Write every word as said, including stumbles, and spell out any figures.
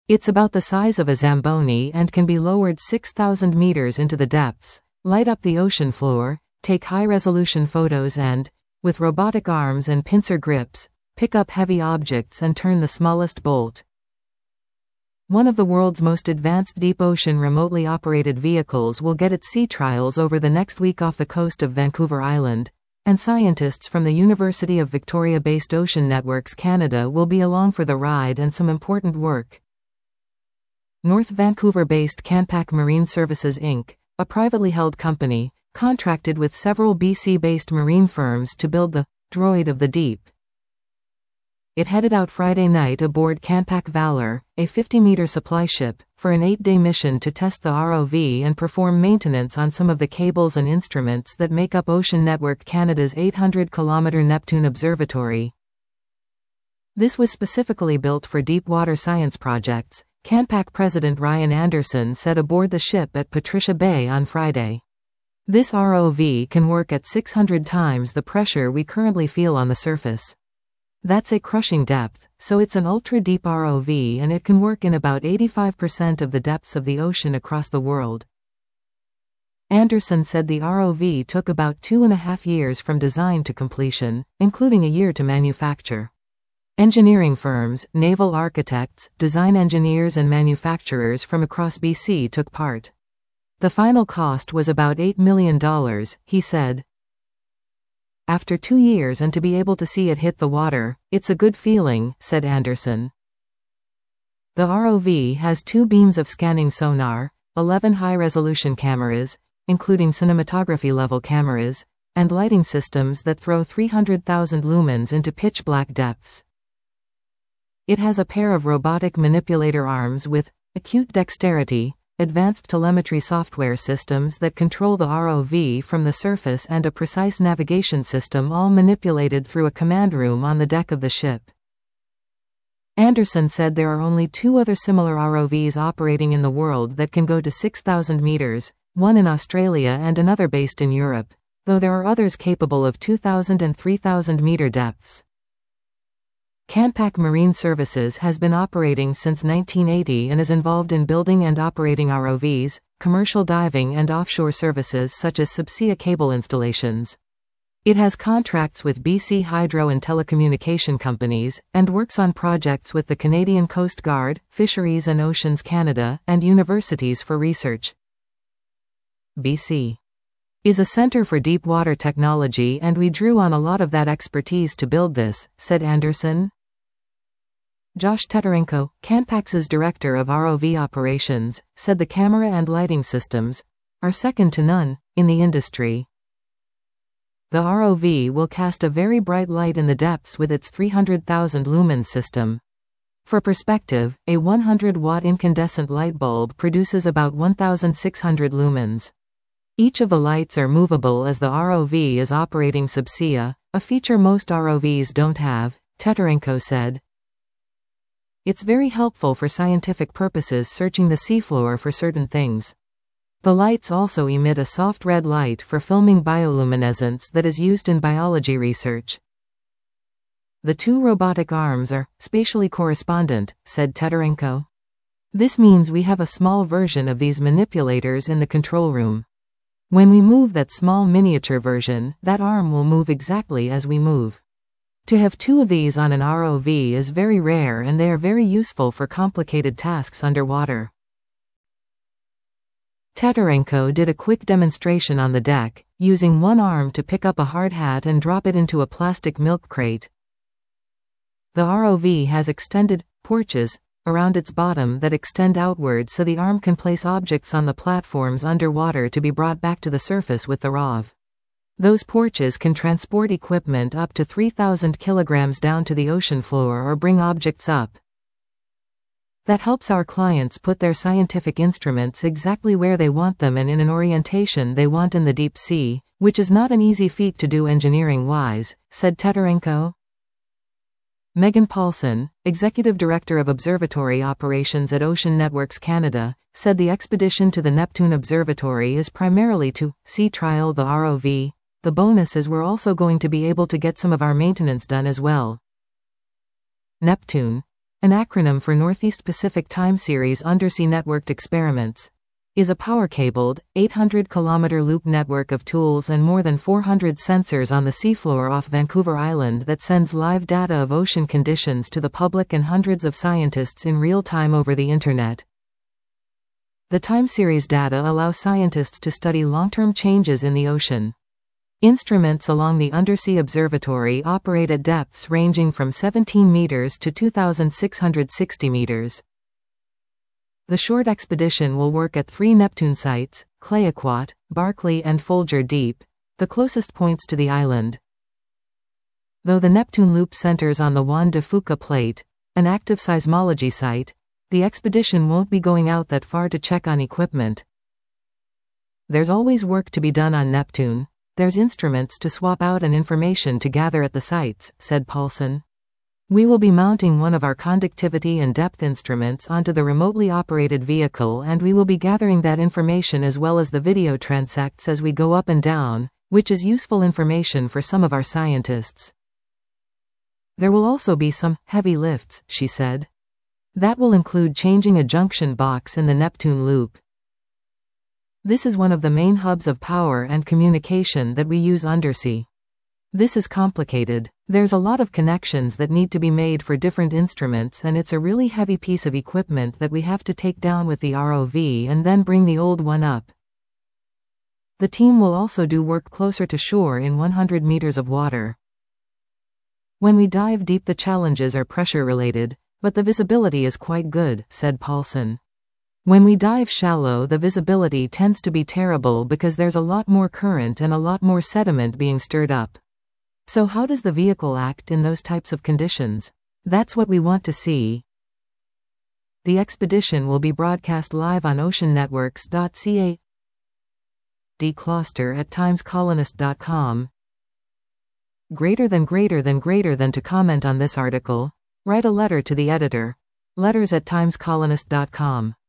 It's about the size of a Zamboni and can be lowered six thousand meters into the depths, light up the ocean floor, take high-resolution photos and, with robotic arms and pincer grips, pick up heavy objects and turn the smallest bolt. One of the world's most advanced deep-ocean remotely operated vehicles will get its sea trials over the next week off the coast of Vancouver Island, and scientists from the University of Victoria-based Ocean Networks Canada will be along for the ride and some important work. North Vancouver-based Canpac Marine Services Incorporated, a privately held company, contracted with several B C-based marine firms to build the Droid of the Deep. It headed out Friday night aboard Canpac Valor, a fifty-meter supply ship, for an eight-day mission to test the R O V and perform maintenance on some of the cables and instruments that make up Ocean Network Canada's eight hundred kilometer Neptune Observatory. This was specifically built for deep-water science projects, Canpac President Ryan Anderson said aboard the ship at Patricia Bay on Friday. This R O V can work at six hundred times the pressure we currently feel on the surface. That's a crushing depth, so it's an ultra-deep R O V and it can work in about eighty-five percent of the depths of the ocean across the world. Anderson said the R O V took about two and a half years from design to completion, including a year to manufacture. Engineering firms, naval architects, design engineers and manufacturers from across B C took part. The final cost was about eight million dollars, he said. After two years and to be able to see it hit the water, it's a good feeling, said Anderson. The R O V has two beams of scanning sonar, eleven high-resolution cameras, including cinematography-level cameras, and lighting systems that throw three hundred thousand lumens into pitch-black depths. It has a pair of robotic manipulator arms with acute dexterity, advanced telemetry software systems that control the R O V from the surface and a precise navigation system all manipulated through a command room on the deck of the ship. Anderson said there are only two other similar R O Vs operating in the world that can go to six thousand meters, one in Australia and another based in Europe, though there are others capable of two thousand and three thousand meter depths. Canpac Marine Services has been operating since nineteen eighty and is involved in building and operating R O Vs, commercial diving and offshore services such as subsea cable installations. It has contracts with B C Hydro and telecommunication companies, and works on projects with the Canadian Coast Guard, Fisheries and Oceans Canada, and universities for research. B C is a center for deep water technology and we drew on a lot of that expertise to build this, said Anderson. Josh Tetarenko, Canpac's director of R O V operations, said the camera and lighting systems are second to none in the industry. The R O V will cast a very bright light in the depths with its three hundred thousand lumens system. For perspective, a one hundred watt incandescent light bulb produces about one thousand six hundred lumens. Each of the lights are movable as the R O V is operating subsea, a feature most R O Vs don't have, Tetarenko said. It's very helpful for scientific purposes searching the seafloor for certain things. The lights also emit a soft red light for filming bioluminescence that is used in biology research. The two robotic arms are spatially correspondent, said Tetarenko. This means we have a small version of these manipulators in the control room. When we move that small miniature version, that arm will move exactly as we move. To have two of these on an R O V is very rare and they are very useful for complicated tasks underwater. Tetarenko did a quick demonstration on the deck, using one arm to pick up a hard hat and drop it into a plastic milk crate. The R O V has extended porches around its bottom that extend outward so the arm can place objects on the platforms underwater to be brought back to the surface with the R O V. Those porches can transport equipment up to three thousand kilograms down to the ocean floor or bring objects up. That helps our clients put their scientific instruments exactly where they want them and in an orientation they want in the deep sea, which is not an easy feat to do engineering-wise, said Tetarenko. Megan Paulson, Executive Director of Observatory Operations at Ocean Networks Canada, said the expedition to the Neptune Observatory is primarily to sea trial the R O V. The bonus is we're also going to be able to get some of our maintenance done as well. Neptune an acronym for Northeast Pacific Time Series Undersea Networked Experiments, is a power-cabled, eight hundred kilometer loop network of tools and more than four hundred sensors on the seafloor off Vancouver Island that sends live data of ocean conditions to the public and hundreds of scientists in real time over the Internet. The time series data allow scientists to study long-term changes in the ocean. Instruments along the Undersea Observatory operate at depths ranging from seventeen meters to two thousand six hundred sixty meters. The short expedition will work at three Neptune sites, Clayoquot, Barkley and Folger Deep, the closest points to the island. Though the Neptune Loop centers on the Juan de Fuca Plate, an active seismology site, the expedition won't be going out that far to check on equipment. There's always work to be done on Neptune. There's instruments to swap out and information to gather at the sites, said Paulson. We will be mounting one of our conductivity and depth instruments onto the remotely operated vehicle, and we will be gathering that information as well as the video transects as we go up and down, which is useful information for some of our scientists. There will also be some heavy lifts, she said. That will include changing a junction box in the Neptune Loop. This is one of the main hubs of power and communication that we use undersea. This is complicated. There's a lot of connections that need to be made for different instruments, and it's a really heavy piece of equipment that we have to take down with the R O V and then bring the old one up. The team will also do work closer to shore in one hundred meters of water. When we dive deep, the challenges are pressure related, but the visibility is quite good, said Paulson. When we dive shallow, the visibility tends to be terrible because there's a lot more current and a lot more sediment being stirred up. So how does the vehicle act in those types of conditions? That's what we want to see. The expedition will be broadcast live on ocean networks dot c a. Decloster at times colonist dot com. Greater than greater than greater than to comment on this article, write a letter to the editor. Letters at times colonist dot com.